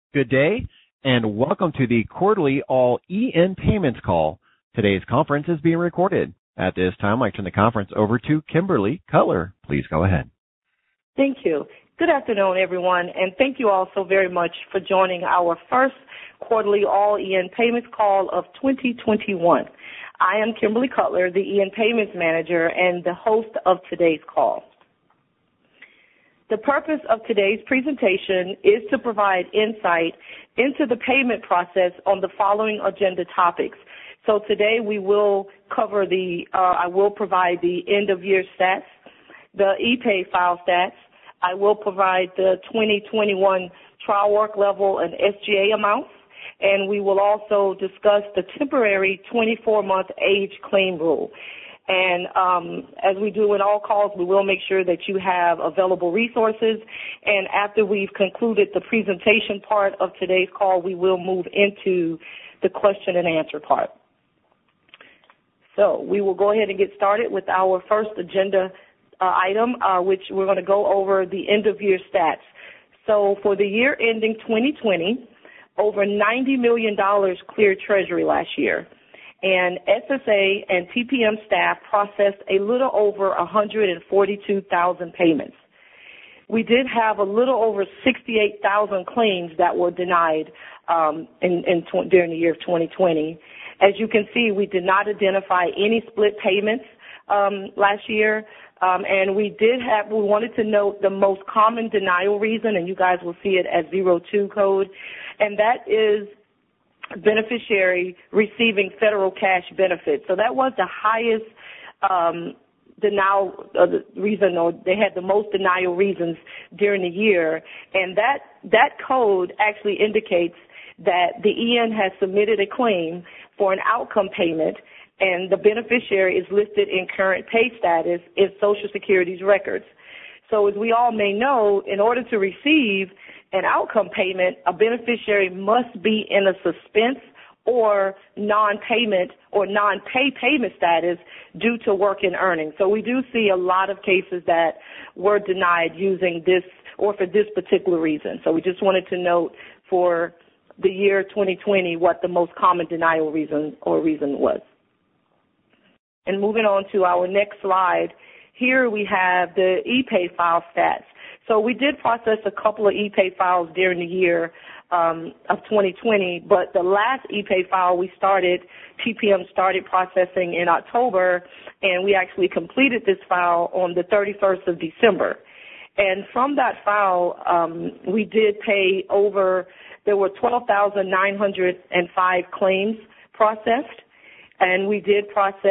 Good day, and welcome to the quarterly all EN payments call. Today's conference is being recorded. At this time, I turn the conference over to Kimberly Cutler. Please go ahead. Thank you. Good afternoon, everyone, and thank you all so very much for joining our first quarterly all EN payments call of 2021. I am Kimberly Cutler, the EN payments manager and the host of today's call. The purpose of today's presentation is to provide insight into the payment process on the following agenda topics. So today we will cover I will provide the end of year stats, the ePay file stats. I will provide the 2021 trial work level and SGA amounts, and we will also discuss the temporary 24-month age claim rule. And as we do in all calls, we will make sure that you have available resources. And after we've concluded the presentation part of today's call, we will move into the question and answer part. So we will go ahead and get started with our first agenda item, which we're going to go over the end of year stats. So for the year ending 2020, over $90 million cleared Treasury last year. And SSA and TPM staff processed a little over 142,000 payments. We did have a little over 68,000 claims that were denied during the year of 2020. As you can see, we did not identify any split payments last year, and we wanted to note the most common denial reason, and you guys will see it as 02 code, and that is beneficiary receiving federal cash benefits. So that was the highest denial reason, or they had the most denial reasons during the year. And that code actually indicates that the EN has submitted a claim for an outcome payment, and the beneficiary is listed in current pay status in Social Security's records. So as we all may know, in order to receive an outcome payment, a beneficiary must be in a suspense or non-payment or non-pay payment status due to work and earning. So we do see a lot of cases that were denied using this or for this particular reason. So we just wanted to note for the year 2020 what the most common denial reason was. And moving on to our next slide, here we have the ePay file stats. So we did process a couple of ePay files during the year of 2020, but the last ePay file TPM started processing in October, and we actually completed this file on the 31st of December. And from that file, we did pay there were 12,905 claims processed, and we did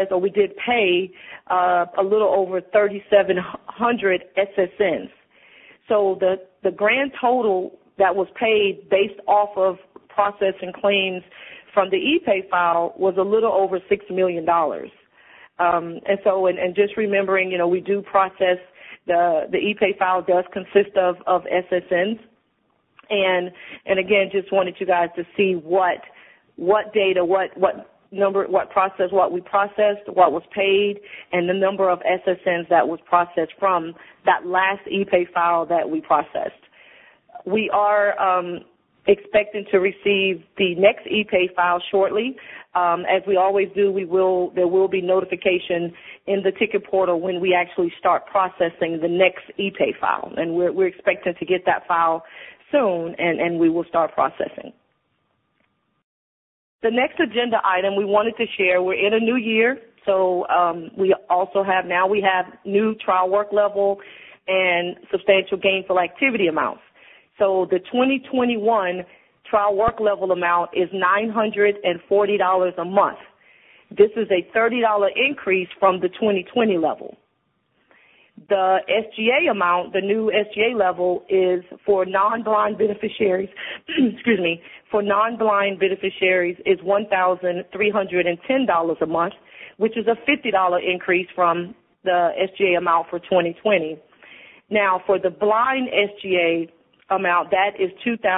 pay a little over 3,700 SSNs. So the grand total that was paid based off of processing claims from the ePay file was a little over $6 million. And just remembering, we do process the ePay file does consist of SSNs. And again, just wanted you guys to see what data, what number, what we processed, what was paid, and the number of SSNs that was processed from that last ePay file that we processed. We are expecting to receive the next ePay file shortly. As we always do, there will be notification in the ticket portal when we actually start processing the next ePay file, and we're expecting to get that file soon, and we will start processing. The next agenda item we wanted to share, we're in a new year, so we have new trial work level and substantial gainful activity amounts. So the 2021 trial work level amount is $940 a month. This is a $30 increase from the 2020 level. The SGA amount, the new SGA level, is for non-blind beneficiaries, for non-blind beneficiaries is $1,310 a month, which is a $50 increase from the SGA amount for 2020. Now, for the blind SGA amount, that is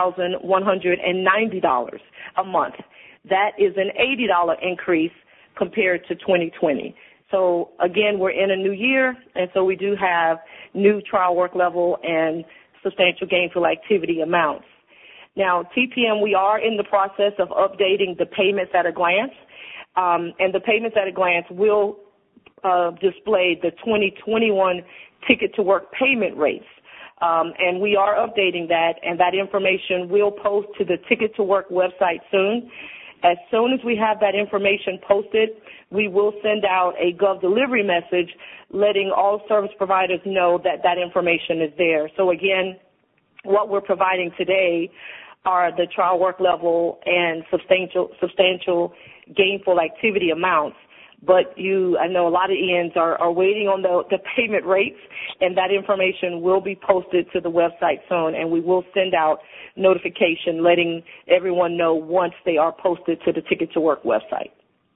$2,190 a month. That is an $80 increase compared to 2020. So, again, we're in a new year, and so we do have new trial work level and substantial gainful activity amounts. Now, TPM, we are in the process of updating the payments at a glance, and the payments at a glance will display the 2021 Ticket to Work payment rates. And we are updating that, and that information will post to the Ticket to Work website soon. As soon as we have that information posted, we will send out a Gov delivery message letting all service providers know that that information is there. So again, what we're providing today are the trial work level and substantial gainful activity amounts. But I know a lot of ENs are waiting on the payment rates, and that information will be posted to the website soon, and we will send out notification letting everyone know once they are posted to the Ticket to Work website.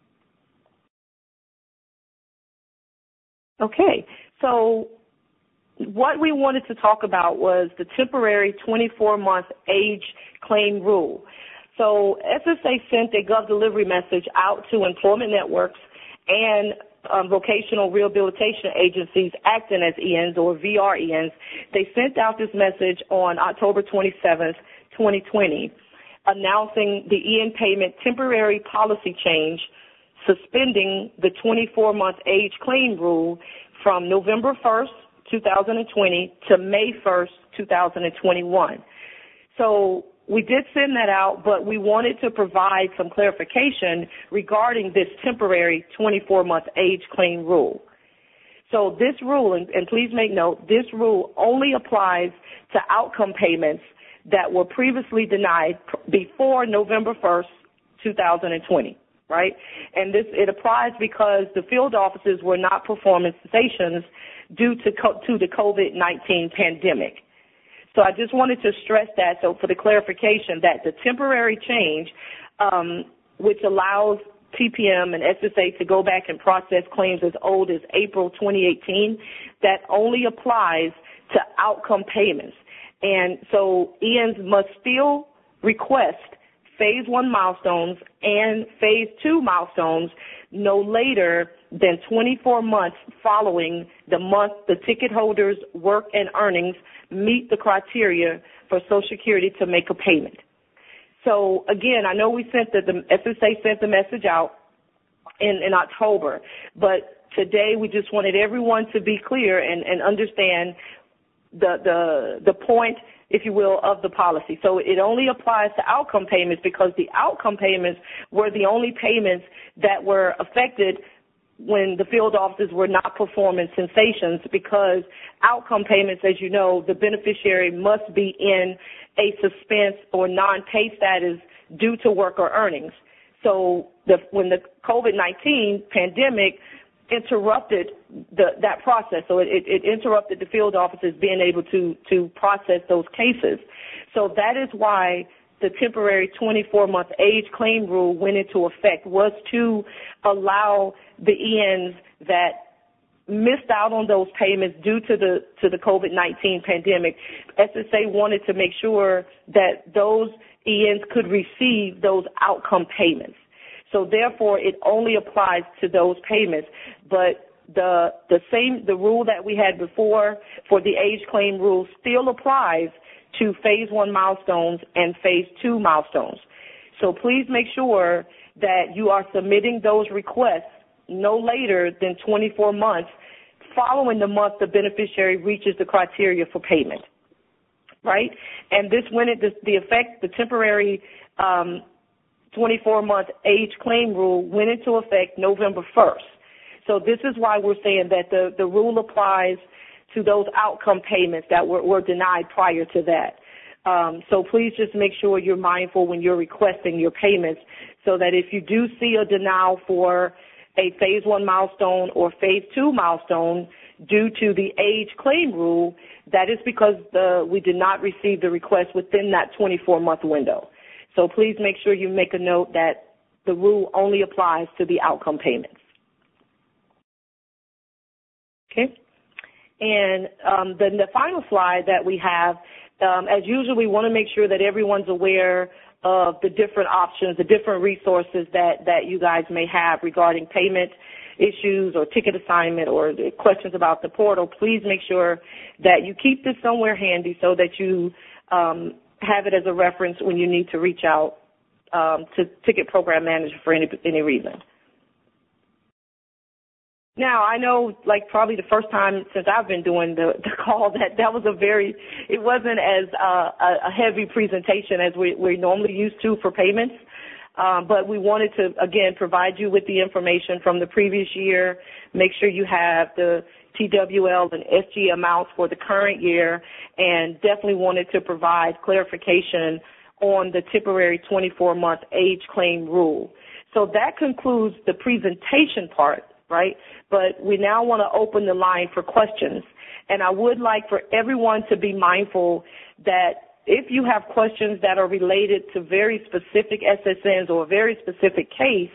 Okay, so what we wanted to talk about was the temporary 24-month age claim rule. So SSA sent a Gov delivery message out to employment networks and vocational rehabilitation agencies acting as ENs or VRENs. They sent out this message on October 27th, 2020, announcing the EN payment temporary policy change, suspending the 24-month age claim rule from November 1st, 2020 to May 1st, 2021. So we did send that out, but we wanted to provide some clarification regarding this temporary 24-month age claim rule. So this rule, and please make note, this rule only applies to outcome payments that were previously denied before November 1st, 2020, right? And it applies because the field offices were not performing cessations due to the COVID-19 pandemic. So I just wanted to stress that, so for the clarification, that the temporary change, which allows TPM and SSA to go back and process claims as old as April 2018, that only applies to outcome payments. And so ENs must still request Phase 1 milestones and Phase 2 milestones no later than 24 months following the month the ticket holder's work and earnings meet the criteria for Social Security to make a payment. So again, I know the SSA sent the message out in October, but today we just wanted everyone to be clear and understand the point, if you will, of the policy. So it only applies to outcome payments because the outcome payments were the only payments that were affected when the field offices were not performing cessations, because outcome payments, as you know, the beneficiary must be in a suspense or non-pay status due to work or earnings. So when the COVID-19 pandemic interrupted that process, so it interrupted the field offices being able to process those cases. So that is why the temporary 24-month age claim rule went into effect, was to allow the ENs that missed out on those payments due to the COVID-19 pandemic. SSA wanted to make sure that those ENs could receive those outcome payments. So therefore, it only applies to those payments. But the rule that we had before for the age claim rule still applies to Phase 1 milestones and Phase 2 milestones. So please make sure that you are submitting those requests no later than 24 months following the month the beneficiary reaches the criteria for payment, right? And this went into the temporary 24-month age claim rule went into effect November 1st. So this is why we're saying that the rule applies to those outcome payments that were denied prior to that. So please just make sure you're mindful when you're requesting your payments, so that if you do see a denial for a Phase 1 milestone or Phase 2 milestone due to the age claim rule, that is because we did not receive the request within that 24-month window. So please make sure you make a note that the rule only applies to the outcome payments. Okay? And then the final slide that we have, as usual, we want to make sure that everyone's aware of the different options, the different resources that you guys may have regarding payment issues or ticket assignment or questions about the portal. Please make sure that you keep this somewhere handy so that you have it as a reference when you need to reach out to Ticket Program Manager for any reason. Now, I know, like, probably the first time since I've been doing the call that was it wasn't as a heavy presentation as we're normally used to for payments, but we wanted to, again, provide you with the information from the previous year, make sure you have the TWL and SG amounts for the current year, and definitely wanted to provide clarification on the temporary 24-month age claim rule. So that concludes the presentation part, right? But we now want to open the line for questions. And I would like for everyone to be mindful that if you have questions that are related to very specific SSNs or a very specific case,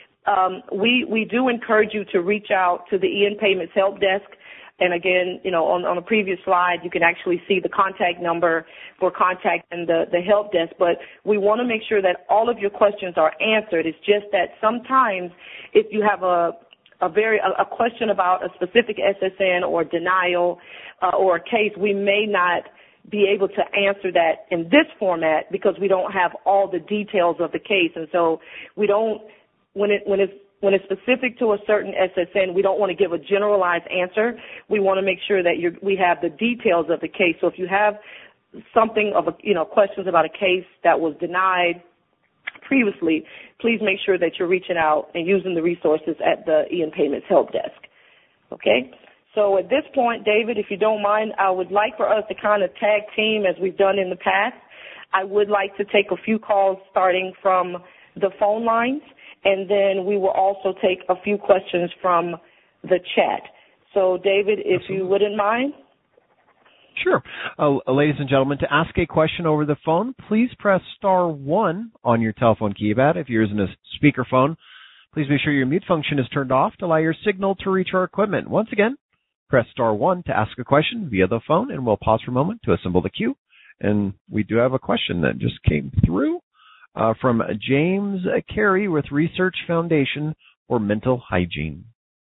we do encourage you to reach out to the EN Payments Help Desk. And again, on a previous slide, you can actually see the contact number for contacting the help desk. But we want to make sure that all of your questions are answered. It's just that sometimes if you have a question about a specific SSN or denial or a case, we may not be able to answer that in this format because we don't have all the details of the case. And so we don't, when it's specific to a certain SSN, we don't want to give a generalized answer. We want to make sure that we have the details of the case. So if you have something of questions about a case that was denied previously, please make sure that you're reaching out and using the resources at the EN Payments Help Desk. Okay? So at this point, David, if you don't mind, I would like for us to kind of tag team as we've done in the past. I would like to take a few calls starting from the phone lines, and then we will also take a few questions from the chat. So, David, if you wouldn't mind. Sure. Ladies and gentlemen, to ask a question over the phone, please press *1 on your telephone keypad. If you're using a speakerphone, please make sure your mute function is turned off to allow your signal to reach our equipment. Once again, press *1 to ask a question via the phone, and we'll pause for a moment to assemble the queue. And we do have a question that just came through from James Carey with Research Foundation for Mental Hygiene.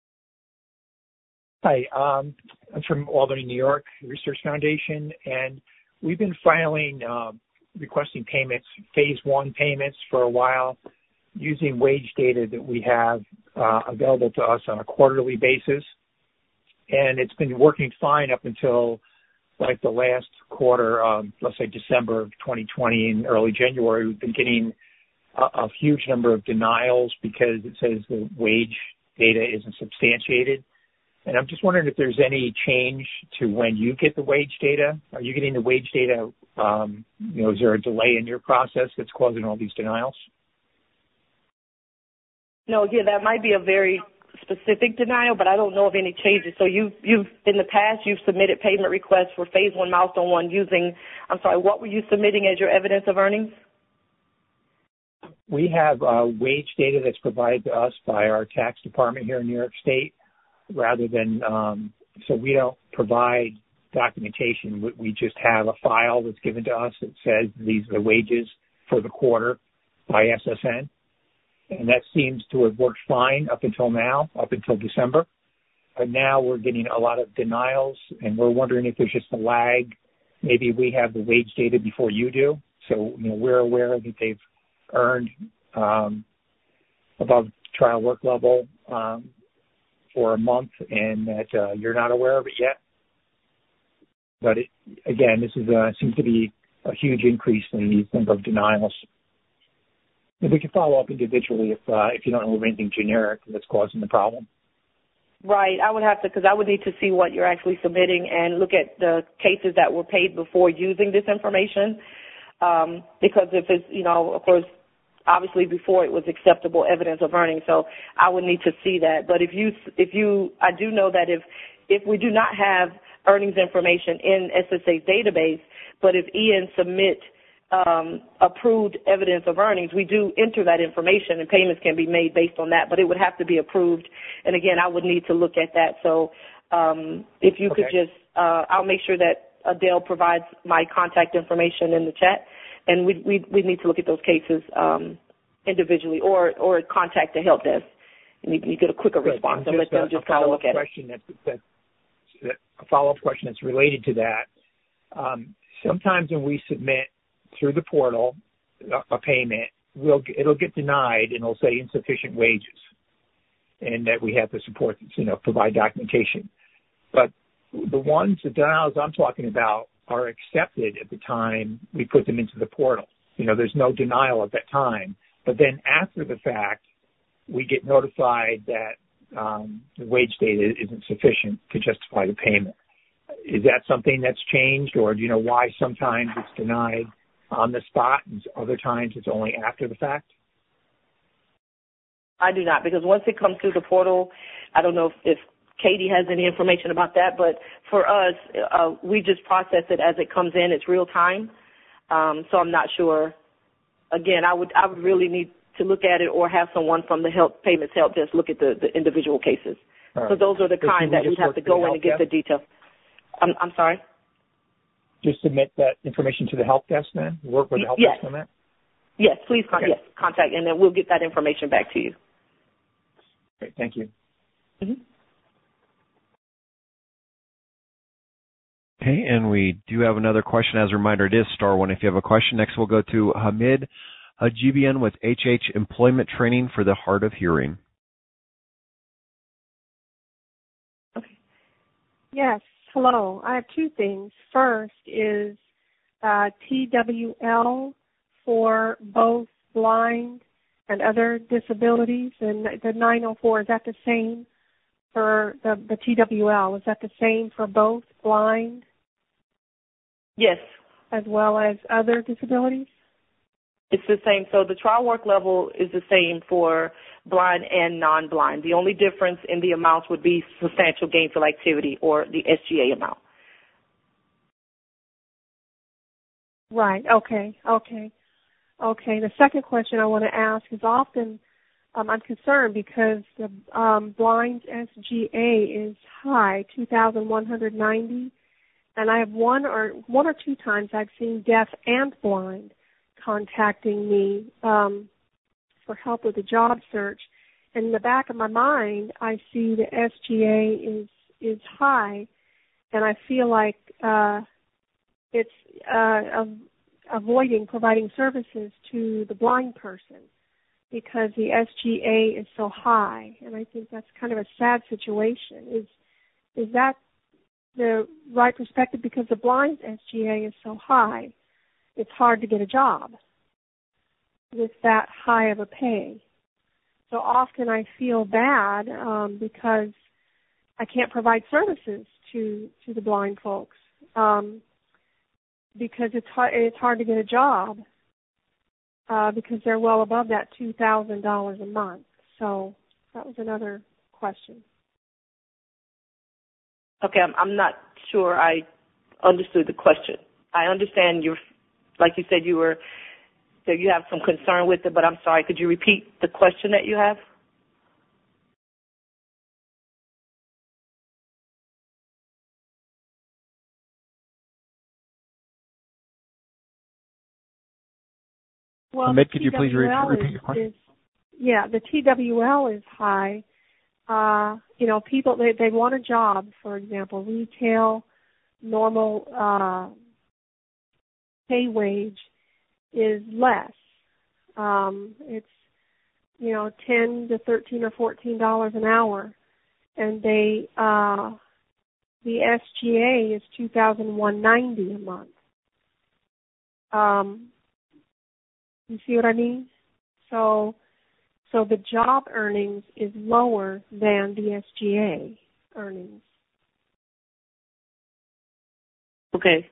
Hi, I'm from Albany, New York, Research Foundation, and we've been filing, requesting payments, phase 1 payments for a while, using wage data that we have available to us on a quarterly basis. And it's been working fine up until like the last quarter, let's say December of 2020 and early January. We've been getting a huge number of denials because it says the wage data isn't substantiated. And I'm just wondering if there's any change to when you get the wage data. Are you getting the wage data? Is there a delay in your process that's causing all these denials? No, yeah, that might be a very specific denial, but I don't know of any changes. So you've in the past, you've submitted payment requests for phase 1, milestone 1 using, what were you submitting as your evidence of earnings? We have wage data that's provided to us by our tax department here in New York State. Rather than, so we don't provide documentation. We just have a file that's given to us that says these are the wages for the quarter by SSN. And that seems to have worked fine up until now, up until December. But now we're getting a lot of denials, and we're wondering if there's just a lag. Maybe we have the wage data before you do. So, we're aware that they've earned above trial work level for a month, and that you're not aware of it yet. But again, this seems to be a huge increase in the number of denials. And we can follow up individually if you don't know of anything generic that's causing the problem. Right. I would have to, because I would need to see what you're actually submitting and look at the cases that were paid before using this information. Because if it's, of course, obviously before it was acceptable evidence of earnings, so I would need to see that. But I do know that if we do not have earnings information in SSA's database, but if EN submit approved evidence of earnings, we do enter that information and payments can be made based on that, but it would have to be approved. And again, I would need to look at that. So if you could just, I'll make sure that Adele provides my contact information in the chat, and we need to look at those cases individually or contact the help desk, and you get a quicker response and let them just kind of look at it. A follow-up question that's related to that. Sometimes when we submit through the portal a payment, it'll get denied, and it'll say insufficient wages, and that we have to support, provide documentation. But the denials I'm talking about are accepted at the time we put them into the portal. There's no denial at that time. But then after the fact, we get notified that the wage data isn't sufficient to justify the payment. Is that something that's changed, or do you know why sometimes it's denied on the spot and other times it's only after the fact? I do not, because once it comes through the portal, I don't know if Katie has any information about that, but for us, we just process it as it comes in. It's real time, so I'm not sure. Again, I would really need to look at it, or have someone from the payments help desk look at the individual cases. Right. So those are the kind that we have to go in and get the details. I'm sorry? Just submit that information to the help desk then? Work with the help desk on that? Yes, please contact, and then we'll get that information back to you. Great, thank you. Mm-hmm. Okay, and we do have another question. As a reminder, it is star one if you have a question. Next, we'll go to Hamid Hajibian with HH Employment Training for the Hard of Hearing. Okay. Yes, hello. I have two things. First is TWL for both blind and other disabilities, and the 904, is that the same for the TWL? Is that the same for both blind? Yes. As well as other disabilities? It's the same. So the trial work level is the same for blind and non-blind. The only difference in the amounts would be substantial gainful activity, or the SGA amount. Right. Okay. The second question I want to ask is, often I'm concerned because the blind SGA is high, 2,190, and I have one or two times I've seen deaf and blind contacting me for help with a job search. And in the back of my mind, I see the SGA is high, and I feel like it's avoiding providing services to the blind person because the SGA is so high, and I think that's kind of a sad situation. Is that the right perspective? Because the blind SGA is so high, it's hard to get a job with that high of a pay. So often I feel bad because I can't provide services to the blind folks because it's hard to get a job because they're well above that $2,000 a month. So that was another question. Okay, I'm not sure I understood the question. I understand like you said, you have some concern with it, but I'm sorry. Could you repeat the question that you have? Well, Hamid, could you please repeat your question? The TWL is high. People, they want a job, for example, retail, normal pay wage is less. It's, $10 to $13 or $14 an hour. And the SGA is $2,190 a month. You see what I mean? So the job earnings is lower than the SGA earnings. Okay.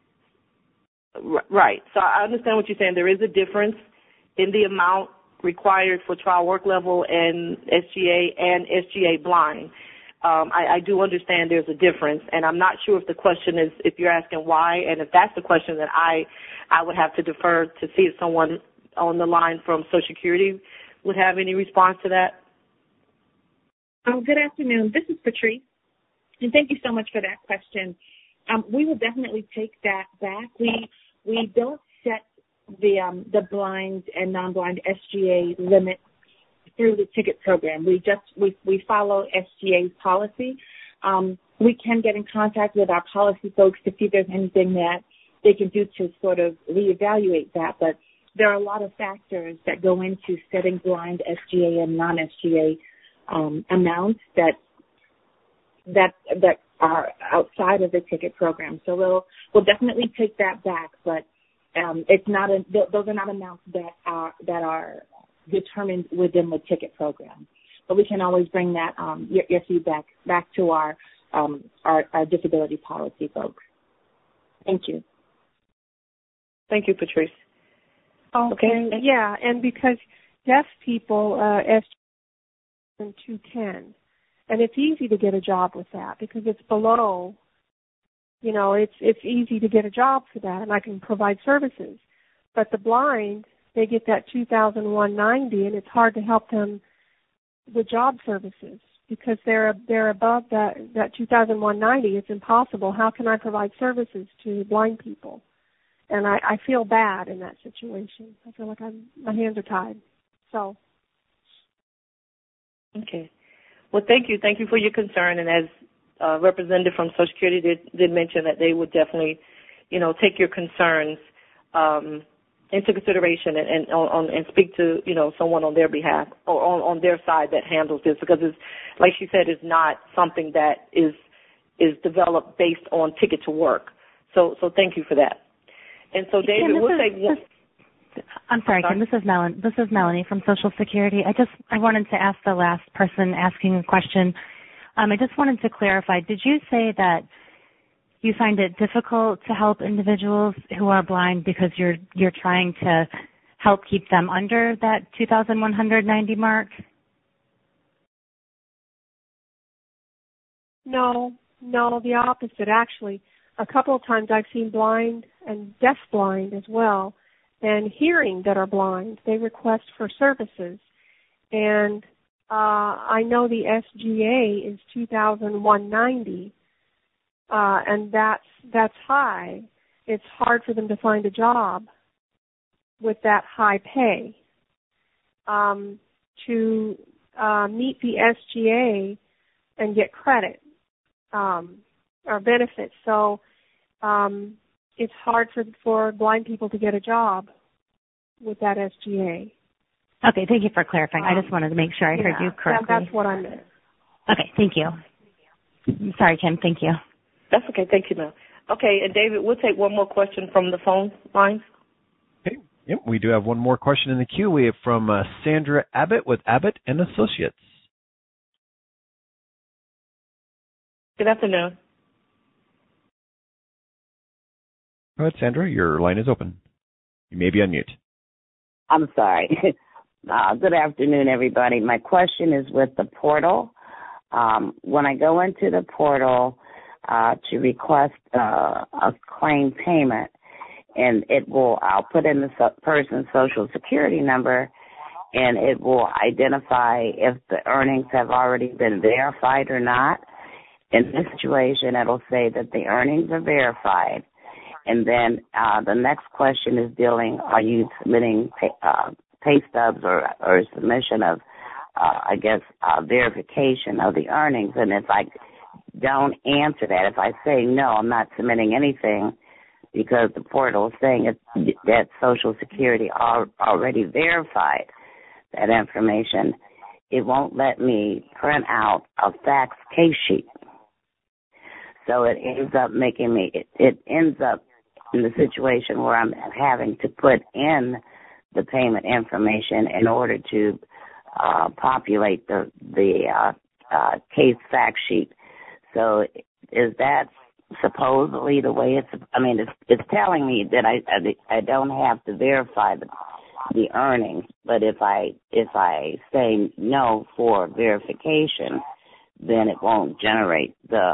Right. So I understand what you're saying. There is a difference in the amount required for trial work level and SGA blind. I do understand there's a difference, and I'm not sure if the question is, if you're asking why, and if that's the question, then I would have to defer to see if someone on the line from Social Security would have any response to that. Good afternoon. This is Patrice, and thank you so much for that question. We will definitely take that back. We don't set the blind and non-blind SGA limit through the ticket program. We follow SGA's policy. We can get in contact with our policy folks to see if there's anything that they can do to sort of reevaluate that. But there are a lot of factors that go into setting blind SGA and non-SGA amounts that are outside of the ticket program. So we'll definitely take that back, but it's not those are not amounts that are determined within the ticket program. But we can always bring that your feedback back to our disability policy folks. Thank you. Thank you, Patrice. Okay. Yeah, and because deaf people SGA 210, and it's easy to get a job with that because it's below. It's easy to get a job for that, and I can provide services. But the blind, they get that 2001-90, and it's hard to help them with job services because they're above that 2001-90. It's impossible. How can I provide services to blind people? And I feel bad in that situation. I feel like my hands are tied. So. Okay. Well, thank you. Thank you for your concern. And as representative from Social Security did mention that they would definitely, take your concerns into consideration and speak to, someone on their behalf or on their side that handles this, because it's, like she said, it's not something that is developed based on ticket to work. So thank you for that. And so, David, we'll take. I'm sorry, Kim. This is Melanie from Social Security. I wanted to ask the last person asking a question. I just wanted to clarify. Did you say that you find it difficult to help individuals who are blind because you're trying to help keep them under that 2,190 mark? No, the opposite. Actually, a couple of times I've seen blind and deaf blind as well, and hearing that are blind. They request for services, and I know the SGA is 2,190, and that's high. It's hard for them to find a job with that high pay. To meet the SGA and get credit or benefits, so it's hard for blind people to get a job with that SGA. Okay, thank you for clarifying. I just wanted to make sure I heard you correctly. That's what I meant. Okay, thank you. I'm sorry, Kim. Thank you. That's okay. Thank you, ma'am. Okay, and David, we'll take one more question from the phone lines. Okay. Yep, we do have one more question in the queue. We have from Sandra Abbott with Abbott and Associates. Good afternoon. Go ahead, Sandra. Your line is open. You may be on mute. I'm sorry. Good afternoon, everybody. My question is with the portal. When I go into the portal to request a claim payment, and I'll put in the person's Social Security number, and it will identify if the earnings have already been verified or not. In this situation, it'll say that the earnings are verified. And then the next question is are you submitting pay stubs or submission of, verification of the earnings? And if I don't answer that, if I say, no, I'm not submitting anything because the portal is saying that Social Security already verified that information, it won't let me print out a fax case sheet. So it ends up in the situation where I'm having to put in the payment information in order to populate the case fact sheet. So is that supposedly the way it's telling me that I don't have to verify the earnings, but if I say no for verification, then it won't generate the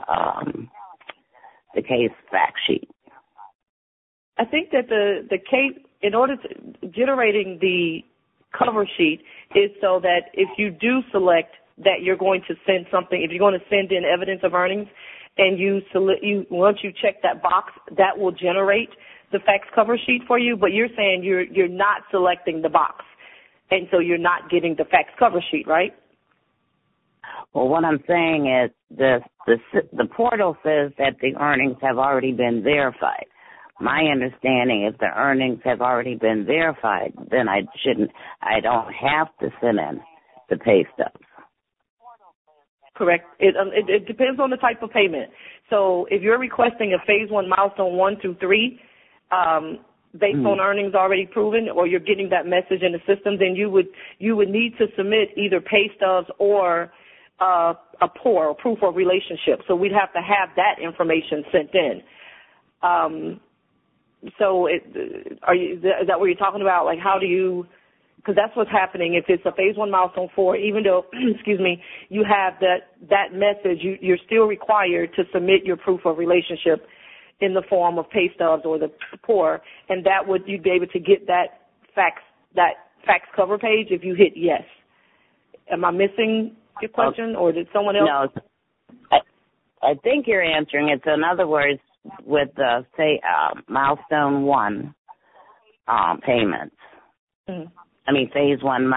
case fact sheet. I think that the case, in order to generating the cover sheet, is so that if you do select that you're going to send something, if you're going to send in evidence of earnings, and once you check that box, that will generate the fax cover sheet for you. But you're saying you're not selecting the box, and so you're not getting the fax cover sheet, right? Well, what I'm saying is the portal says that the earnings have already been verified. my understanding, if the earnings have already been verified, then I don't have to send in the pay stubs. Correct. It depends on the type of payment. So if you're requesting a phase 1 milestone 1 through 3, based on earnings already proven, or you're getting that message in the system, then you would need to submit either pay stubs or a POR, or proof of relationship. So we'd have to have that information sent in. So is that what you're talking about? Like, how do you? Because that's what's happening. If it's a phase 1 milestone 4, even though, excuse me, you have that message, you're still required to submit your proof of relationship in the form of pay stubs or the POR, and you'd be able to get that fax cover page if you hit yes. Am I missing your question, or did someone else? No, I think you're answering it. So in other words, with milestone 1 payments. Mm-hmm. I mean, phase 1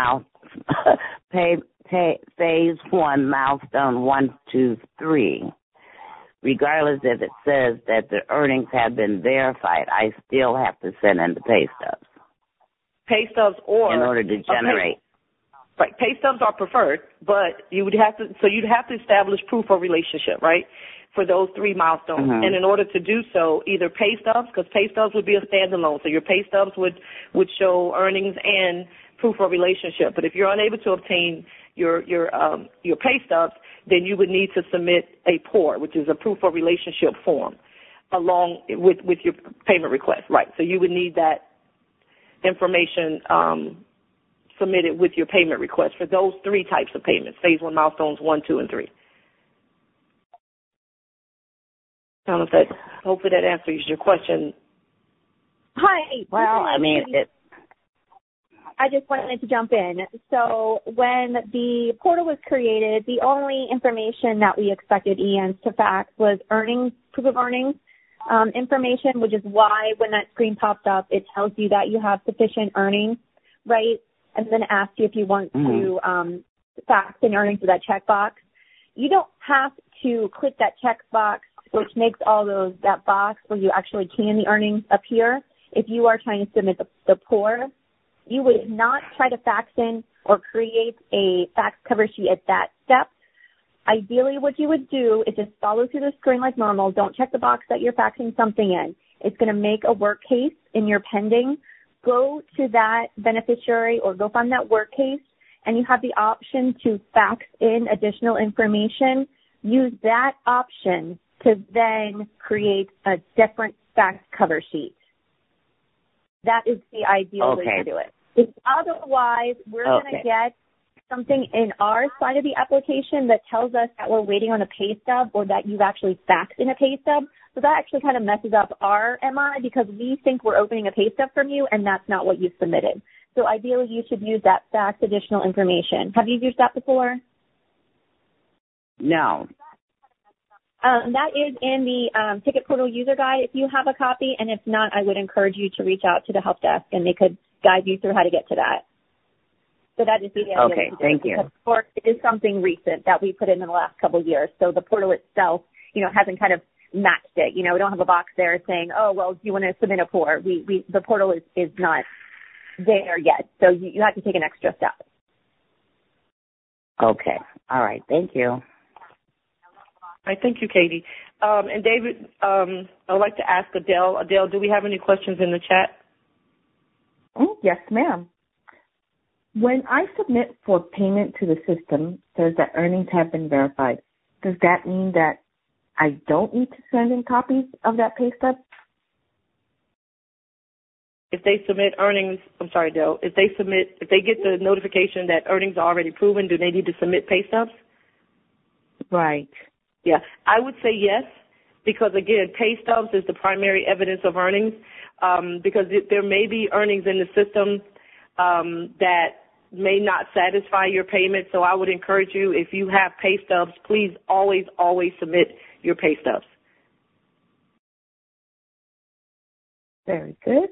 phase 1 milestone 1, 2, 3. Regardless if it says that the earnings have been verified, I still have to send in the pay stubs. Pay stubs or in order to generate. Right, pay stubs are preferred, but you'd have to establish proof of relationship, right, for those 3 milestones. Mm-hmm. And in order to do so, either pay stubs, because pay stubs would be a standalone, so your pay stubs would show earnings and proof of relationship. But if you're unable to obtain your pay stubs, then you would need to submit a POR, which is a proof of relationship form, along with your payment request. Right, so you would need that information submitted with your payment request for those 3 types of payments, phase 1 milestones 1, 2, and 3. I don't know if hopefully that answers your question. Hi. Well, I mean, I just wanted to jump in. So when the portal was created, the only information that we expected ENs to fax was earnings, proof of earnings information, which is why when that screen pops up, it tells you that you have sufficient earnings, right? And then asks you if you want to fax in earnings to that checkbox. You don't have to click that checkbox, which makes that box where you actually can the earnings appear. If you are trying to submit the POR, you would not try to fax in or create a fax cover sheet at that step. Ideally, what you would do is just follow through the screen like normal. Don't check the box that you're faxing something in. It's going to make a work case in your pending. Go to that beneficiary or go find that work case, and you have the option to fax in additional information. Use that option to then create a different fax cover sheet. That is the ideal way to do it. If otherwise, we're going to get something in our side of the application that tells us that we're waiting on a pay stub or that you've actually faxed in a pay stub. So that actually kind of messes up our MI because we think we're opening a pay stub from you, and that's not what you've submitted. So ideally, you should use that fax additional information. Have you used that before? No. That is in the Ticket Portal user guide if you have a copy, and if not, I would encourage you to reach out to the help desk, and they could guide you through how to get to that. So that is the idea. Okay, thank you. Because it is something recent that we put in the last couple of years, so the portal itself, hasn't kind of matched it. We don't have a box there saying, oh, well, do you want to submit a POR? The portal is not there yet, so you have to take an extra step. Okay. All right. Thank you. All right. Thank you, Katie. And David, I would like to ask Adele. Adele, do we have any questions in the chat? Yes, ma'am. When I submit for payment to the system, says that earnings have been verified. Does that mean that I don't need to send in copies of that pay stub? If they submit earnings, I'm sorry, Adele, if they get the notification that earnings are already proven, do they need to submit pay stubs? Right. Yeah, I would say yes, because again, pay stubs is the primary evidence of earnings, because there may be earnings in the system that may not satisfy your payment. So I would encourage you, if you have pay stubs, please always submit your pay stubs. Very good.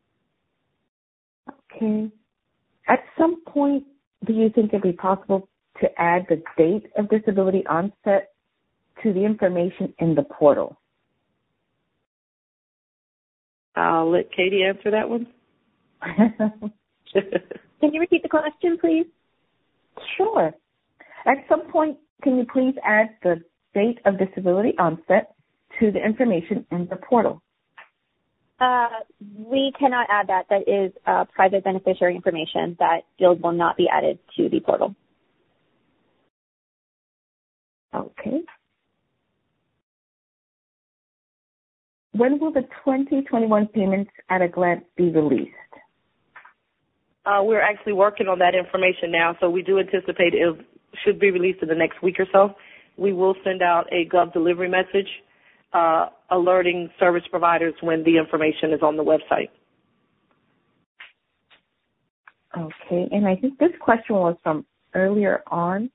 Okay. At some point, do you think it'd be possible to add the date of disability onset to the information in the portal? I'll let Katie answer that one. Can you repeat the question, please? Sure. At some point, can you please add the date of disability onset to the information in the portal? We cannot add that. That is private beneficiary information. That field will not be added to the portal. Okay. When will the 2021 payments at a glance be released? We're actually working on that information now, so we do anticipate it should be released in the next week or so. We will send out a Gov delivery message alerting service providers when the information is on the website. Okay, and I think this question was from earlier on.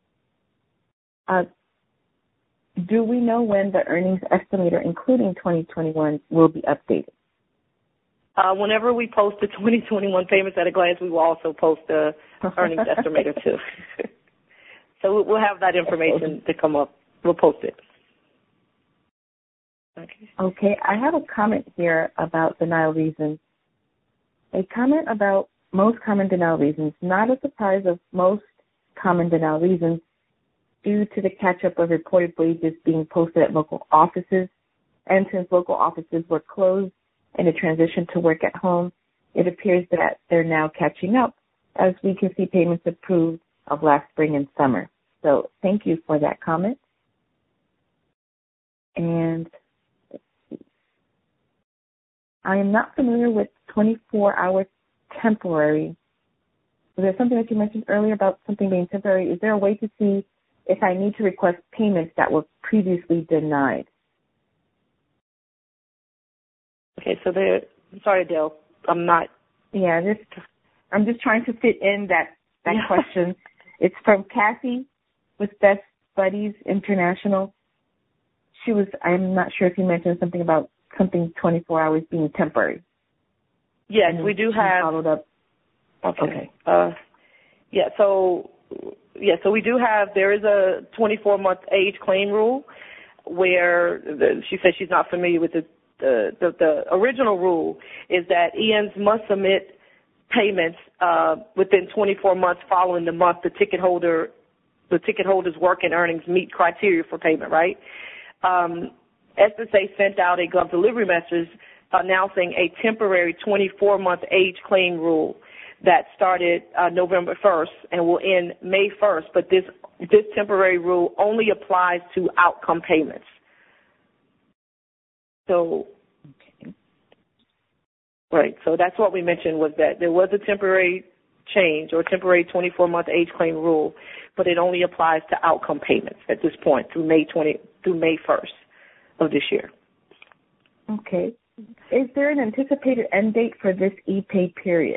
Do we know when the earnings estimator, including 2021, will be updated? Whenever we post the 2021 payments at a glance, we will also post the earnings estimator too. So we'll have that information to come up. We'll post it. Okay, I have a comment here about denial reasons. A comment about most common denial reasons. Not a surprise of most common denial reasons due to the catch-up of reported wages being posted at local offices. And since local offices were closed in a transition to work at home, it appears that they're now catching up, as we can see payments approved of last spring and summer. So thank you for that comment. And I am not familiar with 24-hour temporary. Was there something that you mentioned earlier about something being temporary? Is there a way to see if I need to request payments that were previously denied? Okay, so sorry, Adele, I'm not. Yeah, I'm just trying to fit in that question. It's from Kathy with Best Buddies International. I'm not sure if you mentioned something about something 24 hours being temporary. Yes, we do have. Followed up. Okay. So we do have, there is a 24-month age claim rule where she says she's not familiar with the original rule is that ENs must submit payments within 24 months following the month the ticket holder's work and earnings meet criteria for payment, right? SSA sent out a Gov delivery message announcing a temporary 24-month age claim rule that started November 1st and will end May 1st, but this temporary rule only applies to outcome payments. So, right, so that's what we mentioned was that there was a temporary change or temporary 24-month age claim rule, but it only applies to outcome payments at this point through May 1st of this year. Okay. Is there an anticipated end date for this e-pay period?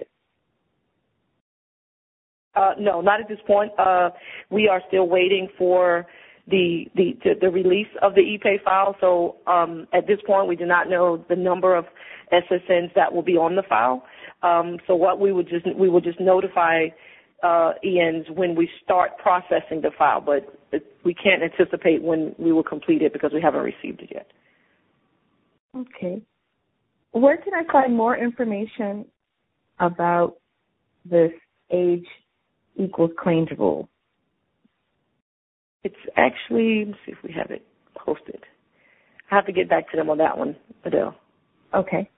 No, not at this point. We are still waiting for the release of the e-pay file. So at this point, we do not know the number of SSNs that will be on the file. So what we will just notify ENs when we start processing the file, but we can't anticipate when we will complete it because we haven't received it yet. Okay. Where can I find more information about this age equals claims rule? It's actually, let's see if we have it posted. I have to get back to them on that one, Adele. Okay.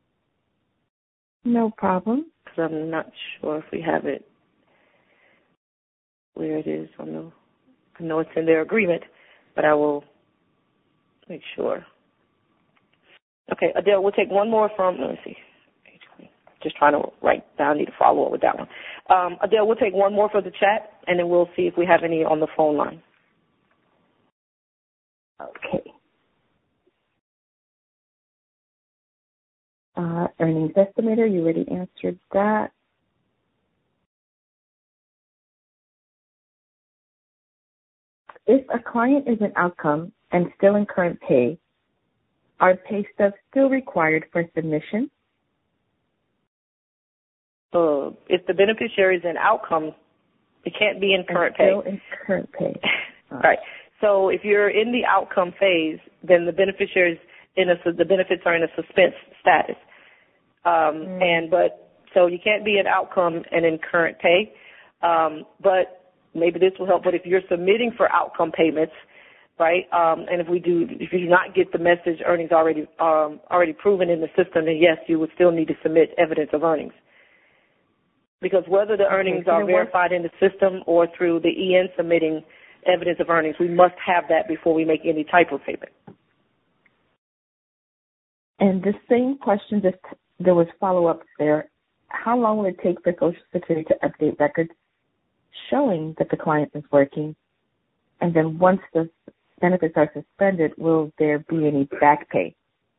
No problem. Because I'm not sure if we have it where it is. I know it's in their agreement, but I will make sure. Okay, Adele, we'll take one more from, let me see. Just trying to write down, I need to follow up with that one. Adele, we'll take one more for the chat, and then we'll see if we have any on the phone line. Okay. Earnings estimator, you already answered that. If a client is an outcome and still in current pay, are pay stubs still required for submission? If the beneficiary is an outcome, it can't be in current pay. Still in current pay. Right. So if you're in the outcome phase, then the beneficiaries the benefits are in a suspense status. So you can't be in outcome and in current pay. But maybe this will help. But if you're submitting for outcome payments, right, and if you do not get the message earnings already proven in the system, then yes, you would still need to submit evidence of earnings. Because whether the earnings are verified in the system or through the EN submitting evidence of earnings, we must have that before we make any type of payment. And the same question, just there was follow-up there. How long will it take for Social Security to update records showing that the client is working? And then once the benefits are suspended, will there be any back pay?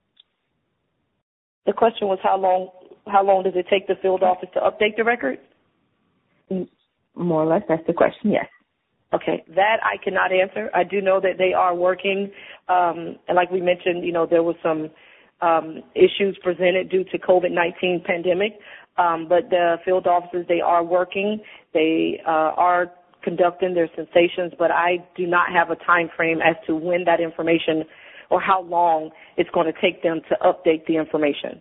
The question was how long does it take the field office to update the record? More or less, that's the question, yes. Okay, that I cannot answer. I do know that they are working, and like we mentioned, there was some issues presented due to COVID-19 pandemic, but the field offices, they are working. They are conducting their sensations, but I do not have a time frame as to when that information or how long it's going to take them to update the information.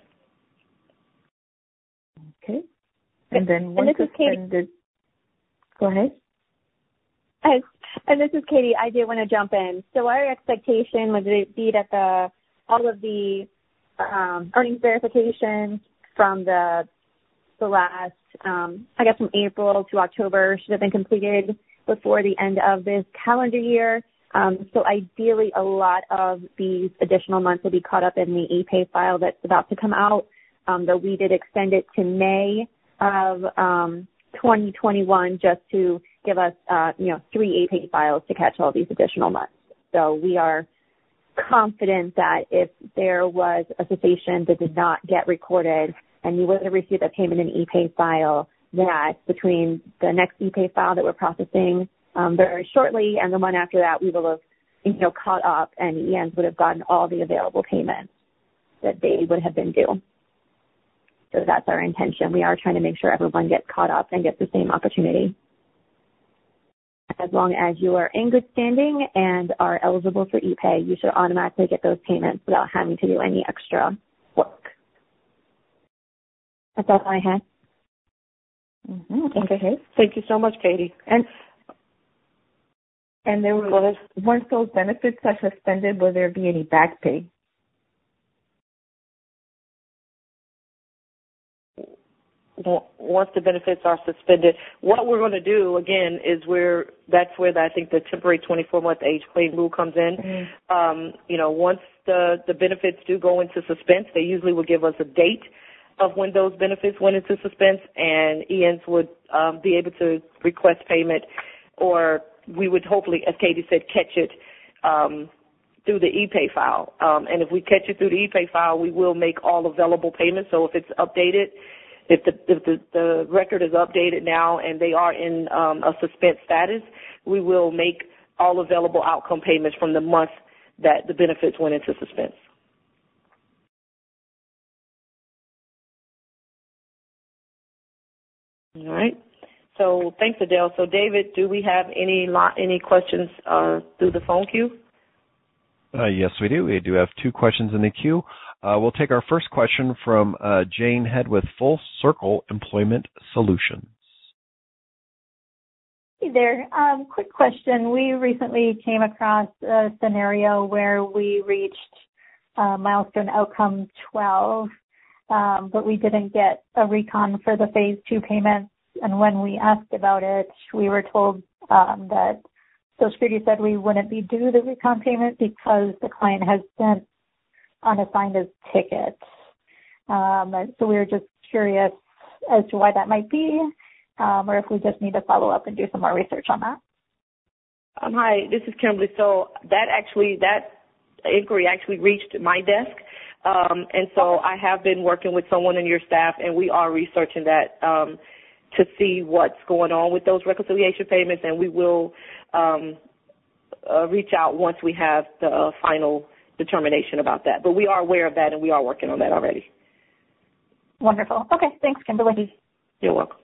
Okay. And then once suspended, go ahead. And this is Katie. I did want to jump in. So our expectation would be that all of the earnings verification from the last, I guess from April to October should have been completed before the end of this calendar year. So ideally, a lot of these additional months will be caught up in the e-pay file that's about to come out. Though we did extend it to May of 2021 just to give us, 3 e-pay files to catch all these additional months. So we are confident that if there was a cessation that did not get recorded and you would have received a payment in e-pay file, that between the next e-pay file that we're processing very shortly and the one after that, we will have, caught up and ENs would have gotten all the available payments that they would have been due. So that's our intention. We are trying to make sure everyone gets caught up and gets the same opportunity. As long as you are in good standing and are eligible for e-pay, you should automatically get those payments without having to do any extra work. That's all I had. Mm-hmm. Okay. Thank you so much, Katie. And there was, once those benefits are suspended, will there be any back pay? Once the benefits are suspended, what we're going to do again is that's where I think the temporary 24-month age claim rule comes in. Mm-hmm. Once the benefits do go into suspense, they usually will give us a date of when those benefits went into suspense, and ENs would be able to request payment, or we would hopefully, as Katie said, catch it through the e-pay file. And if we catch it through the e-pay file, we will make all available payments. So if it's updated, if the record is updated now and they are in a suspense status, we will make all available outcome payments from the month that the benefits went into suspense. All right. So thanks, Adele. So David, do we have any questions through the phone queue? Yes, we do. We do have 2 questions in the queue. We'll take our first question from Jane Head with Full Circle Employment Solutions. Hey there. Quick question. We recently came across a scenario where we reached milestone outcome 12, but we didn't get a recon for the phase 2 payments. And when we asked about it, we were told that Social Security said we wouldn't be due the recon payment because the client has been unassigned as tickets. So we were just curious as to why that might be, or if we just need to follow up and do some more research on that. Hi, this is Kimberly. So that inquiry actually reached my desk. And so I have been working with someone in your staff, and we are researching that to see what's going on with those reconciliation payments, and we will reach out once we have the final determination about that. But we are aware of that, and we are working on that already. Wonderful. Okay, thanks, Kimberly. You're welcome.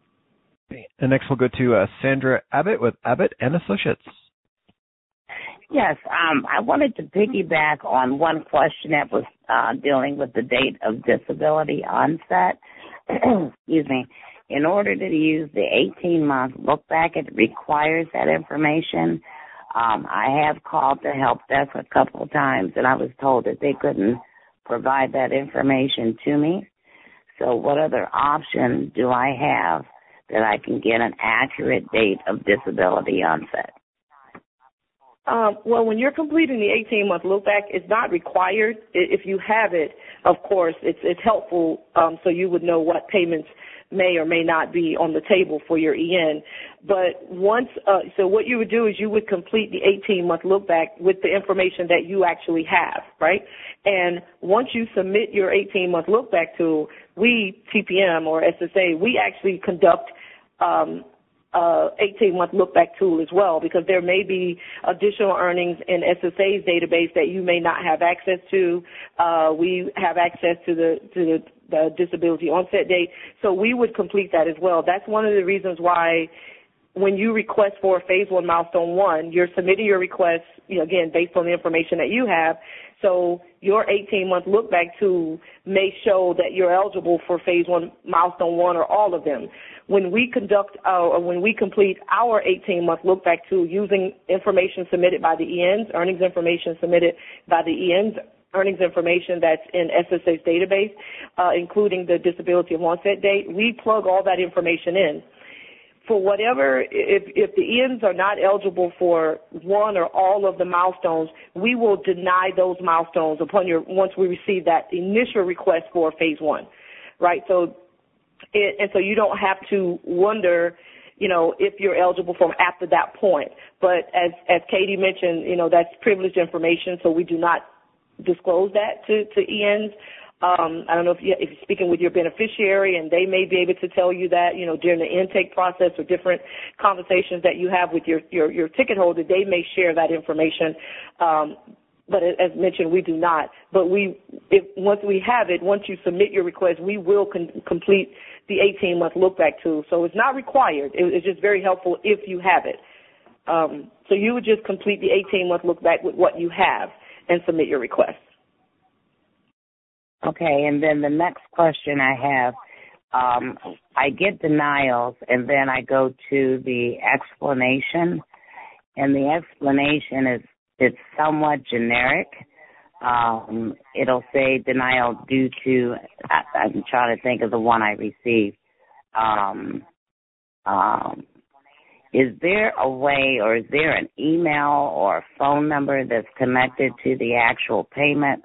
And next we'll go to Sandra Abbott with Abbott and Associates. Yes, I wanted to piggyback on one question that was dealing with the date of disability onset. Excuse me. In order to use the 18-month look back, it requires that information. I have called the help desk a couple of times, and I was told that they couldn't provide that information to me. So what other option do I have that I can get an accurate date of disability onset? Well, when you're completing the 18-month look back, it's not required. If you have it, of course, it's helpful so you would know what payments may or may not be on the table for your EN. But once, so what you would do is you would complete the 18-month look back with the information that you actually have, right? And once you submit your 18-month look back tool, we, TPM or SSA, we actually conduct 18-month look-back tool as well, because there may be additional earnings in SSA's database that you may not have access to. We have access to the disability onset date, so we would complete that as well. That's one of the reasons why when you request for Phase 1 Milestone 1, you're submitting your request, again, based on the information that you have. So your 18-month look-back tool may show that you're eligible for Phase 1 Milestone 1 or all of them. When we complete our 18-month look-back tool using information submitted by the ENs, earnings information submitted by the ENs, earnings information that's in SSA's database, including the disability of onset date, we plug all that information in. For whatever, if the ENs are not eligible for one or all of the milestones, we will deny those milestones once we receive that initial request for Phase 1, right? So you don't have to wonder, if you're eligible for them after that point. But as Katie mentioned, that's privileged information, so we do not disclose that to ENs. I don't know if you're speaking with your beneficiary, and they may be able to tell you that, during the intake process or different conversations that you have with your ticket holder, they may share that information. But as mentioned, we do not. But once we have it, once you submit your request, we will complete the 18-month look-back tool. So it's not required. It's just very helpful if you have it. So you would just complete the 18-month look-back with what you have and submit your request. Okay, and then the next question I have, I get denials, and then I go to the explanation, and the explanation it's somewhat generic. It'll say denial due to, I'm trying to think of the one I received. Is there a way, or is there an email or a phone number that's connected to the actual payment,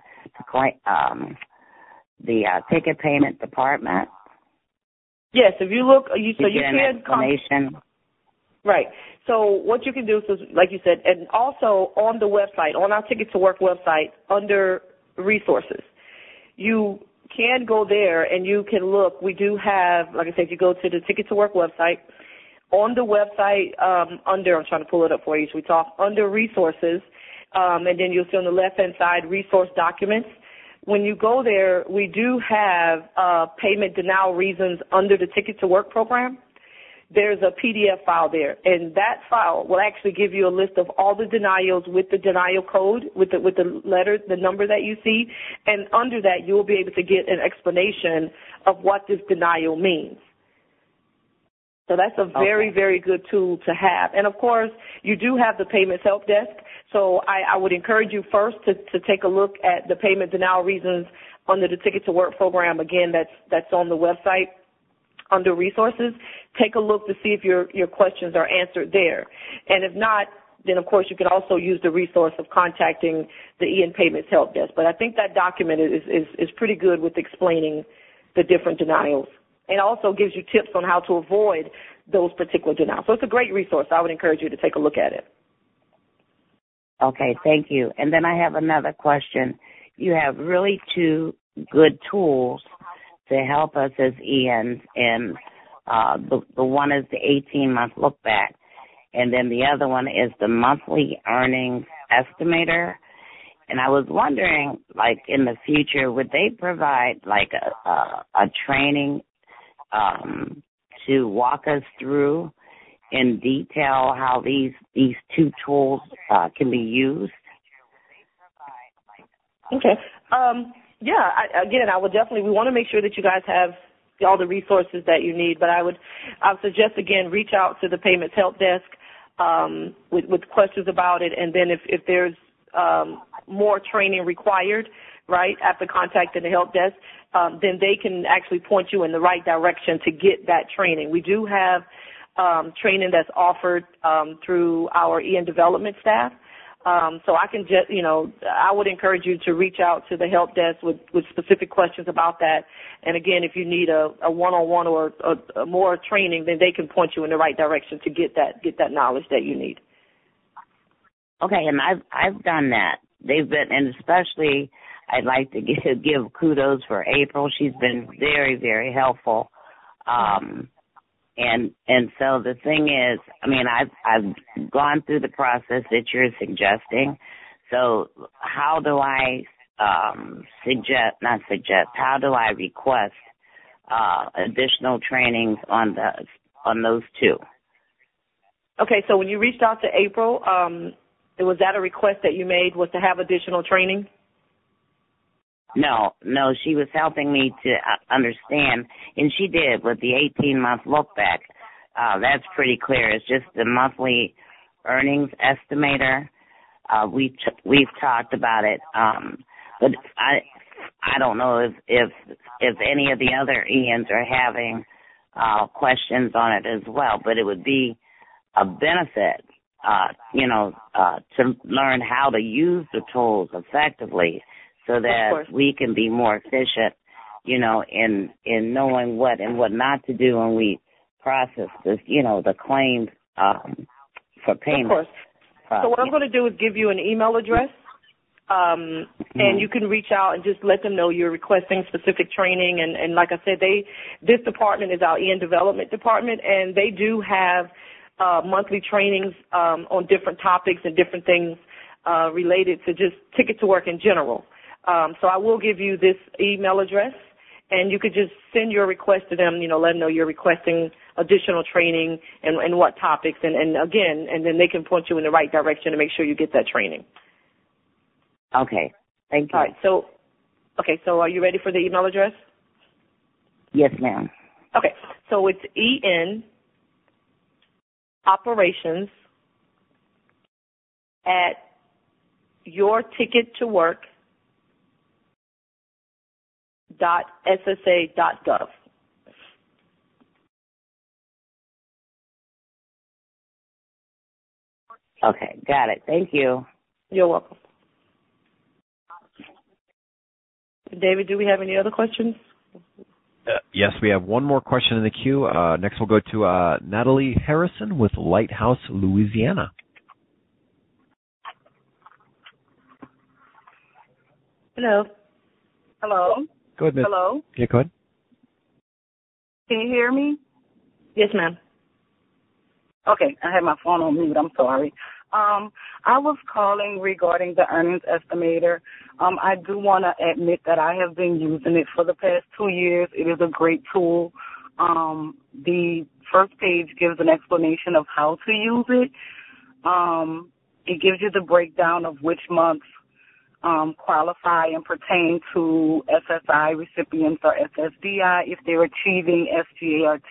the ticket payment department? Yes, if you look, you get an explanation. Right. So what you can do is, like you said, and also on the website, on our Ticket to Work website, under resources, you can go there and you can look. We do have, like I said, you go to the Ticket to Work website. On the website, I'm trying to pull it up for you, so we talk under resources, and then you'll see on the left-hand side resource documents. When you go there, we do have payment denial reasons under the Ticket to Work program. There's a PDF file there, and that file will actually give you a list of all the denials with the denial code, with the letter, the number that you see, and under that you will be able to get an explanation of what this denial means. So that's a very, very good tool to have. And, of course, you do have the Payments Help Desk. So I would encourage you first to take a look at the payment denial reasons under the Ticket to Work program. Again, that's on the website under resources. Take a look to see if your questions are answered there. And if not, then, of course, you can also use the resource of contacting the EN Payments Help Desk. But I think that document is pretty good with explaining the different denials, and also gives you tips on how to avoid those particular denials. So it's a great resource. I would encourage you to take a look at it. Okay, thank you. And then I have another question. You have really two good tools to help us as ENs, and the one is the 18-month look back, and then the other one is the monthly earnings estimator. And I was wondering, like, in the future, would they provide, like, a training to walk us through in detail how these two tools can be used? Okay. I would definitely, we want to make sure that you guys have all the resources that you need, but I would suggest, again, reach out to the Payments Help Desk with questions about it, and then if there's more training required, right, after contacting the help desk, then they can actually point you in the right direction to get that training. We do have training that's offered through our EN development staff. So I can just, I would encourage you to reach out to the help desk with specific questions about that. And again, if you need a one-on-one or a more training, then they can point you in the right direction to get that knowledge that you need. Okay, and I've done that. They've been, and especially I'd like to give kudos for April. She's been very, very helpful. And so the thing is, I mean, I've gone through the process that you're suggesting. So how do I how do I request additional trainings on those two? Okay, so when you reached out to April, was that a request that you made, was to have additional training? No, she was helping me to understand, and she did with the 18-month look back. That's pretty clear. It's just the monthly earnings estimator. We've talked about it, but I don't know if any of the other ENs are having questions on it as well. But it would be a benefit, to learn how to use the tools effectively, so that we can be more efficient, in knowing what and what not to do when we process this, the claims for payment. Of course. So what I'm going to do is give you an email address, and you can reach out and just let them know you're requesting specific training. And like I said, this department is our EN development department, and they do have monthly trainings on different topics and different things related to just Ticket to Work in general. So I will give you this email address, and you could just send your request to them, let them know you're requesting additional training and what topics, and then they can point you in the right direction to make sure you get that training. Okay. Thank you. All right. So are you ready for the email address? Yes, ma'am. Okay. So it's EN operations at yourtickettowork.ssa.gov. Okay, got it. Thank you. You're welcome. David, do we have any other questions? Yes, we have one more question in the queue. Next we'll go to Natalie Harrison with Lighthouse, Louisiana. Hello. Hello. Go ahead, Ms. Hello. Yeah, go ahead. Can you hear me? Yes, ma'am. Okay, I had my phone on mute. I'm sorry. I was calling regarding the earnings estimator. I do want to admit that I have been using it for the past 2 years. It is a great tool. The first page gives an explanation of how to use it. It gives you the breakdown of which months qualify and pertain to SSI recipients or SSDI if they're achieving SGA or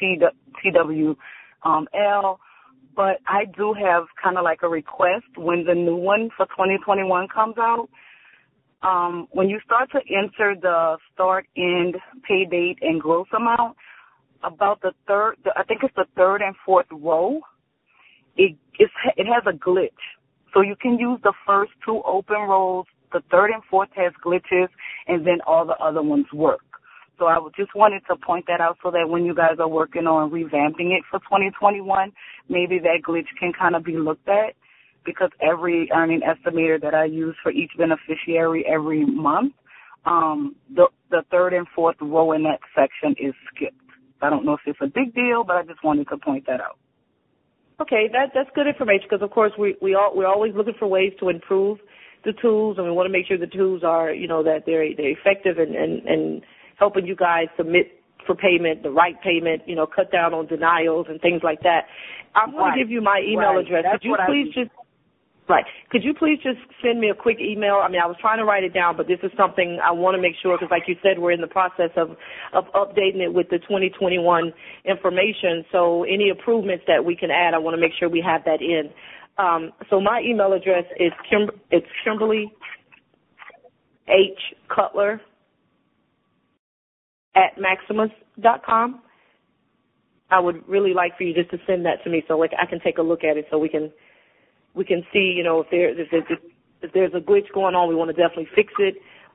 TWL. But I do have kind of like a request when the new one for 2021 comes out. When you start to enter the start, end, pay date, and gross amount, about the third and fourth row, it has a glitch. So you can use the first two open rows. The third and fourth has glitches, and then all the other ones work. So I just wanted to point that out so that when you guys are working on revamping it for 2021, maybe that glitch can kind of be looked at, because every earning estimator that I use for each beneficiary every month, the third and fourth row in that section is skipped. I don't know if it's a big deal, but I just wanted to point that out. Okay, that's good information, because of course we're always looking for ways to improve the tools, and we want to make sure the tools are, that they're effective and helping you guys submit for payment, the right payment, cut down on denials and things like that. I'm going to give you my email address. Could you please just send me a quick email? I mean, I was trying to write it down, but this is something I want to make sure, because like you said, we're in the process of updating it with the 2021 information. So any improvements that we can add, I want to make sure we have that in. So my email address is it's Kimberly H. Cutler @maximus.com. I would really like for you just to send that to me so I can take a look at it, so we can see, you know, if there's a glitch going on, we want to definitely fix it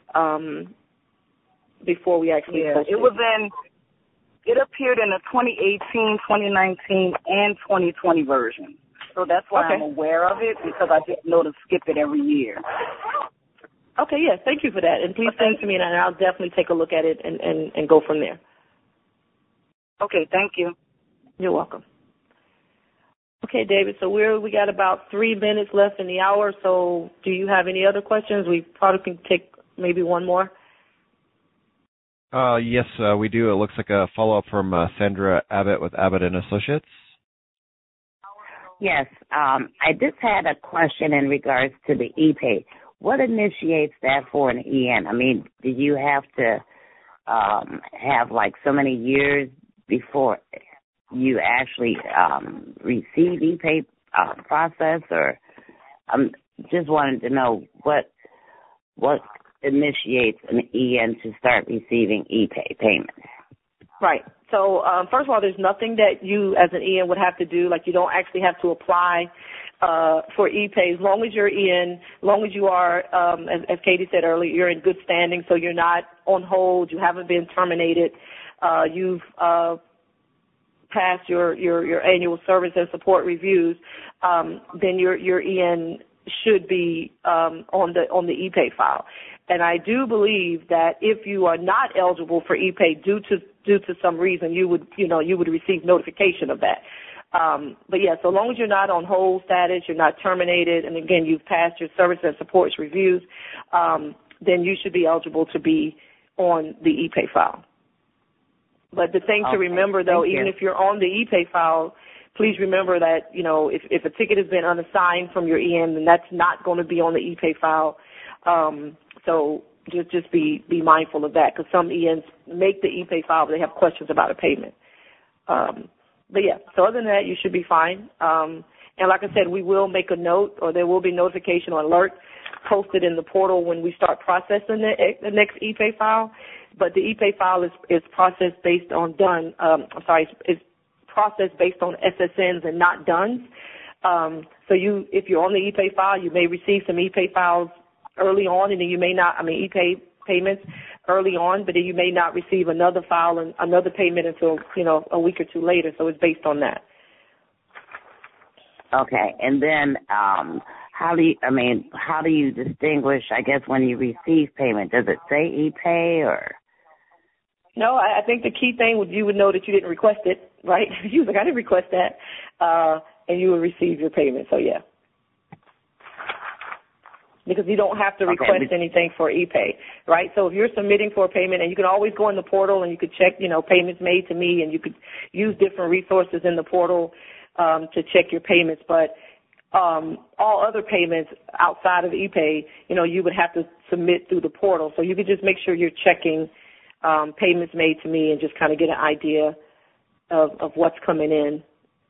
before we actually touch it. It appeared in the 2018, 2019, and 2020 version. So that's why I'm aware of it, because I just know to skip it every year. Okay, yes, thank you for that. And please send it to me, and I'll definitely take a look at it and go from there. Okay, thank you. You're welcome. Okay, David, so we got about 3 minutes left in the hour, so do you have any other questions? We probably can take maybe one more. Yes, we do. It looks like a follow-up from Sandra Abbott with Abbott & Associates. Yes, I just had a question in regards to the ePay. What initiates that for an EN? I mean, do you have to have like so many years before you actually receive ePay process, or I'm just wanting to know what initiates an EN to start receiving ePay payments? Right. So first of all, there's nothing that you as an EN would have to do. Like, you don't actually have to apply for ePay. As long as you're in, as long as you are, as Katie said earlier, you're in good standing, so you're not on hold, you haven't been terminated, you've passed your annual service and support reviews, then your EN should be on the ePay file. And I do believe that if you are not eligible for ePay due to some reason, you would receive notification of that. But yeah, so long as you're not on hold status, you're not terminated, and again, you've passed your service and supports reviews, then you should be eligible to be on the ePay file. But the thing to remember, though, even if you're on the ePay file, please remember that, you know, if a ticket has been unassigned from your EN, then that's not going to be on the ePay file. So just be mindful of that, because some ENs make the ePay file, but they have questions about a payment. But yeah, so other than that, you should be fine. And like I said, we will make a note, or there will be notification or alert posted in the portal when we start processing the next ePay file. But the ePay file is processed based on it's processed based on SSNs and not DUNS. So if you're on the ePay file, you may receive some ePay files early on, and then you may not, ePay payments early on, but then you may not receive another file and another payment until, a week or two later. So it's based on that. Okay. And then how do you distinguish, I guess, when you receive payment? Does it say ePay or? No, I think the key thing you would know that you didn't request it, right? You was like, I didn't request that, and you will receive your payment. So yeah. Because you don't have to request anything for ePay, right? So if you're submitting for a payment, and you can always go in the portal and you could check, payments made to me, and you could use different resources in the portal to check your payments. But all other payments outside of ePay, you would have to submit through the portal. So you could just make sure you're checking payments made to me and just kind of get an idea of what's coming in.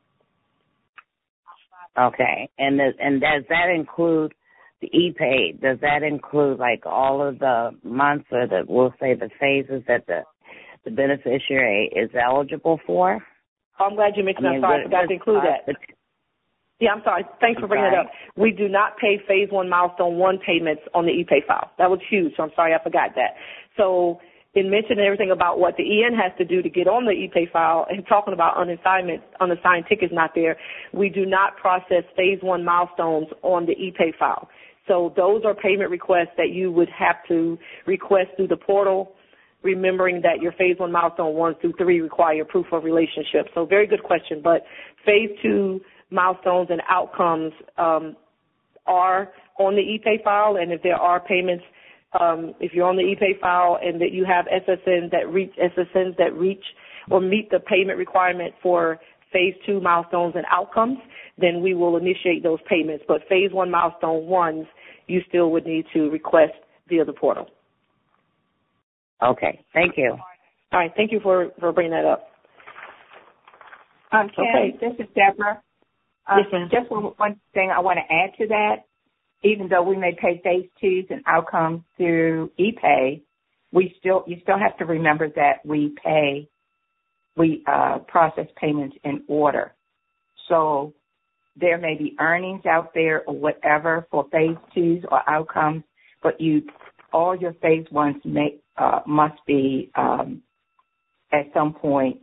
Okay. And does that include the ePay? Does that include like all of the months, or we'll say the phases that the beneficiary is eligible for? Oh, I'm glad you mentioned that. I'm sorry, I forgot to include that. Yeah, I'm sorry. Thanks for bringing it up. We do not pay Phase 1 Milestone 1 payments on the ePay file. That was huge, so I'm sorry I forgot that. So in mentioning everything about what the EN has to do to get on the ePay file and talking about unassigned tickets not there, we do not process Phase 1 milestones on the ePay file. So those are payment requests that you would have to request through the portal, remembering that your Phase 1 milestone 1 through 3 require proof of relationship. So very good question. But Phase 2 milestones and outcomes are on the ePay file, and if there are payments, if you're on the ePay file and that you have SSNs that reach or meet the payment requirement for phase 2 milestones and outcomes, then we will initiate those payments. But phase 1 milestone ones, you still would need to request via the portal. Okay. Thank you. All right. Thank you for bringing that up. Kim, okay. This is Deborah. Yes, ma'am. Just one thing I want to add to that. Even though we may pay phase 2s and outcomes through ePay, you still have to remember that we process payments in order. So there may be earnings out there or whatever for phase 2s or outcomes, but all your phase 1s must be at some point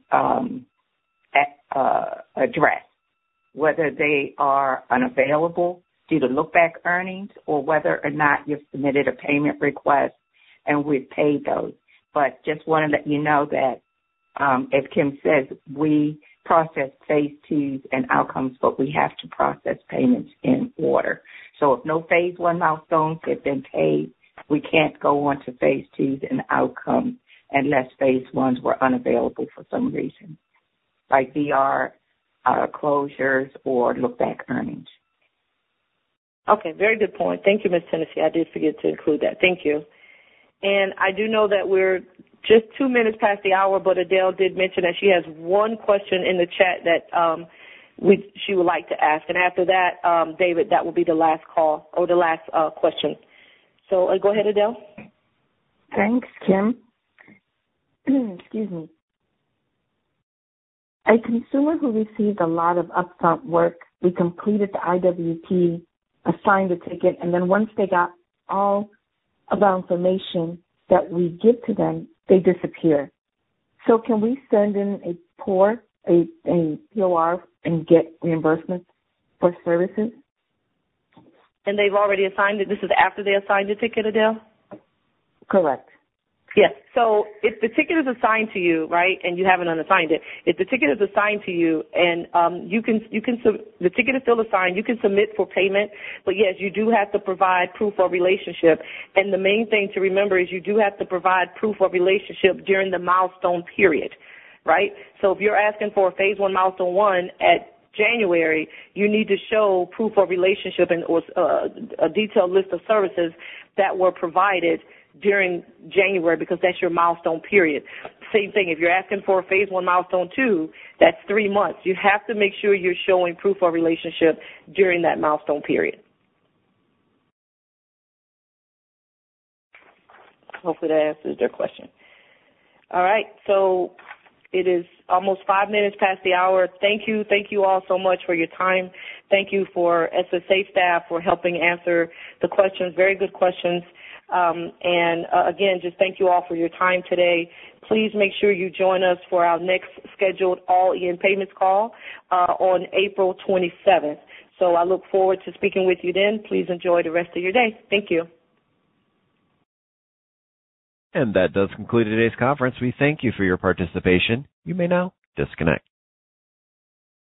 addressed, whether they are unavailable due to look-back earnings or whether or not you've submitted a payment request and we've paid those. But just want to let you know that, as Kim says, we process phase 2s and outcomes, but we have to process payments in order. So if no phase 1 milestones have been paid, we can't go on to phase 2s and outcomes unless phase 1s were unavailable for some reason, like VR closures or look-back earnings. Okay, very good point. Thank you, Ms. Tennessee. I did forget to include that. Thank you. And I do know that we're just 2 minutes past the hour, but Adele did mention that she has one question in the chat that she would like to ask. And after that, David, that will be the last call or the last question. So go ahead, Adele. Thanks, Kim. Excuse me. A consumer who received a lot of upfront work, we completed the IWP, assigned the ticket, and then once they got all of our information that we give to them, they disappear. So can we send in a POR and get reimbursement for services? And they've already assigned it. This is after they assigned the ticket, Adele? Correct. Yes. So if the ticket is assigned to you, right, and you haven't unassigned it, if the ticket is assigned to you and the ticket is still assigned, you can submit for payment. But yes, you do have to provide proof of relationship. And the main thing to remember is you do have to provide proof of relationship during the milestone period, right? So if you're asking for a phase 1 milestone 1 at January, you need to show proof of relationship and or a detailed list of services that were provided during January, because that's your milestone period. Same thing, if you're asking for a phase 1 milestone 2, that's 3 months. You have to make sure you're showing proof of relationship during that milestone period. Hopefully that answers their question. All right, so it is almost 5 minutes past the hour. Thank you all so much for your time. Thank you for SSA staff for helping answer the questions, very good questions. Again, just thank you all for your time today. Please make sure you join us for our next scheduled All EN Payments call on April 27th. So I look forward to speaking with you then. Please enjoy the rest of your day. Thank you. And that does conclude today's conference. We thank you for your participation. You may now disconnect.